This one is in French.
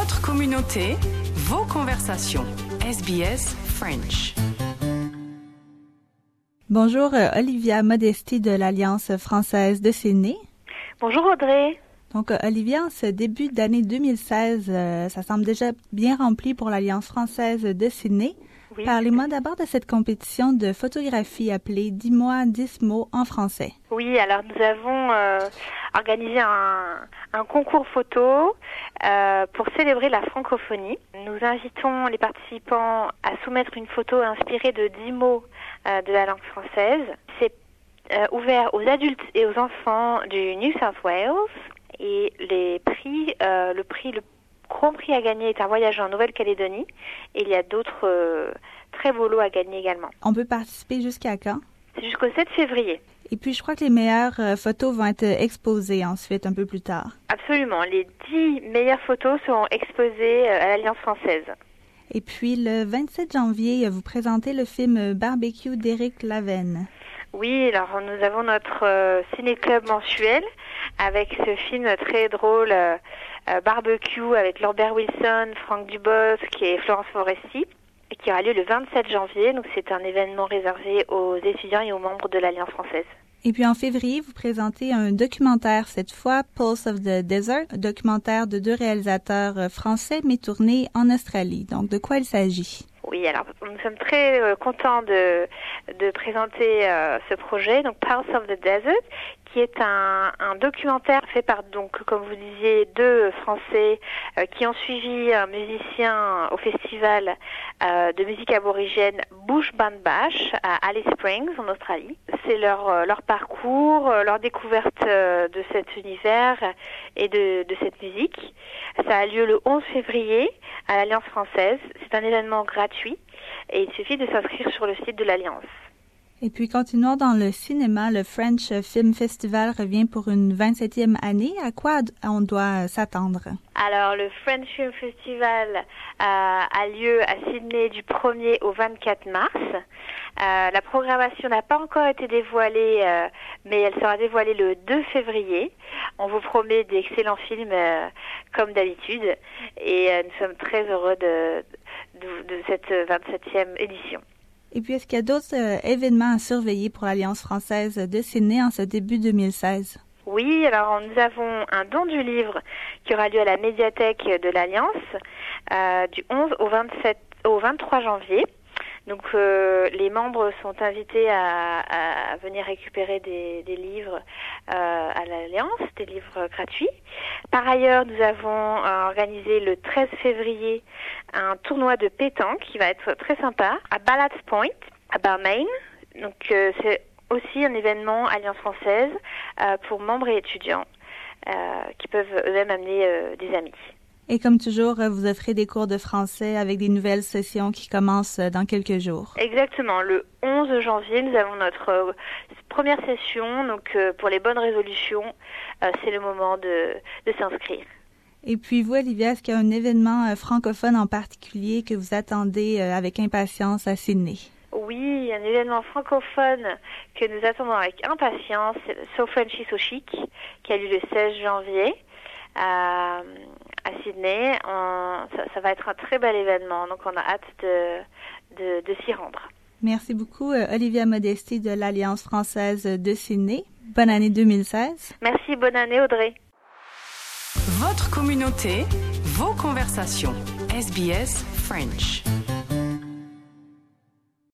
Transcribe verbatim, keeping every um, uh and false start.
Votre communauté, vos conversations. S B S French. Bonjour, Olivia Modesti de l'Alliance française de Sydney. Bonjour Audrey. Donc, Olivia, en ce début d'année deux mille seize, euh, ça semble déjà bien rempli pour l'Alliance française de Sydney. Oui. Parlez-moi d'abord de cette compétition de photographie appelée « Dis-moi dix mots en français ». Oui, alors nous avons euh, organisé un, un concours photo euh, pour célébrer la francophonie. Nous invitons les participants à soumettre une photo inspirée de dix mots euh, de la langue française. C'est euh, ouvert aux adultes et aux enfants du New South Wales. Et les prix, euh, le prix, le grand prix à gagner est un voyage en Nouvelle-Calédonie. Et il y a d'autres euh, très beaux lots à gagner également. On peut participer jusqu'à quand? C'est jusqu'au sept février. Et puis, je crois que les meilleures euh, photos vont être exposées ensuite, un peu plus tard. Absolument. Les dix meilleures photos seront exposées à l'Alliance française. Et puis, le vingt-sept janvier, vous présentez le film Barbecue d'Éric Laven. Oui, alors nous avons notre euh, ciné-club mensuel avec ce film très drôle, euh, euh, Barbecue, avec Norbert Wilson, Franck Dubosc et Florence Foresti, et qui aura lieu le vingt-sept janvier. Donc c'est un événement réservé aux étudiants et aux membres de l'Alliance française. Et puis en février, vous présentez un documentaire, cette fois Pulse of the Desert, un documentaire de deux réalisateurs français mais tourné en Australie. Donc de quoi il s'agit? Oui, alors nous sommes très euh, contents de, de présenter euh, ce projet, donc Pulse of the Desert, qui est un, un documentaire fait par, donc, comme vous disiez, deux Français euh, qui ont suivi un musicien au festival euh, de musique aborigène Bush Band Bash à Alice Springs en Australie. C'est leur, euh, leur parcours, euh, leur découverte euh, de cet univers et de, de cette musique. Ça a lieu le onze février à l'Alliance française. C'est un événement gratuit et il suffit de s'inscrire sur le site de l'Alliance. Et puis, continuons dans le cinéma. Le French Film Festival revient pour une vingt-septième année. À quoi on doit s'attendre? Alors, le French Film Festival euh, a lieu à Sydney du premier au vingt-quatre mars. Euh, la programmation n'a pas encore été dévoilée, euh, mais elle sera dévoilée le deux février. On vous promet d'excellents films euh, comme d'habitude. Et euh, nous sommes très heureux de, de, de cette vingt-septième édition. Et puis, est-ce qu'il y a d'autres euh, événements à surveiller pour l'Alliance française de Sydney en ce début deux mille seize? Oui, alors nous avons un don du livre qui aura lieu à la médiathèque de l'Alliance euh, du onze au vingt-sept, au vingt-trois janvier. Donc euh, les membres sont invités à, à venir récupérer des, des livres euh, à l'Alliance, des livres gratuits. Par ailleurs, nous avons euh, organisé le treize février un tournoi de pétanque qui va être très sympa à Ballards Point, à Balmain. Donc euh, c'est aussi un événement Alliance française euh, pour membres et étudiants euh, qui peuvent eux-mêmes amener euh, des amis. Et comme toujours, vous offrez des cours de français avec des nouvelles sessions qui commencent dans quelques jours. Exactement. Le onze janvier, nous avons notre euh, première session. Donc, euh, pour les bonnes résolutions, euh, c'est le moment de, de s'inscrire. Et puis vous, Olivia, est-ce qu'il y a un événement euh, francophone en particulier que vous attendez euh, avec impatience à Sydney? Oui, un événement francophone que nous attendons avec impatience, c'est le So Frenchy So Chic, qui a lieu le seize janvier. À, à Sydney, on, ça, ça va être un très bel événement, donc on a hâte de, de, de s'y rendre. Merci beaucoup, euh, Olivia Modesti de l'Alliance française de Sydney. Bonne année deux mille seize. Merci, bonne année Audrey. Votre communauté, vos conversations. S B S French.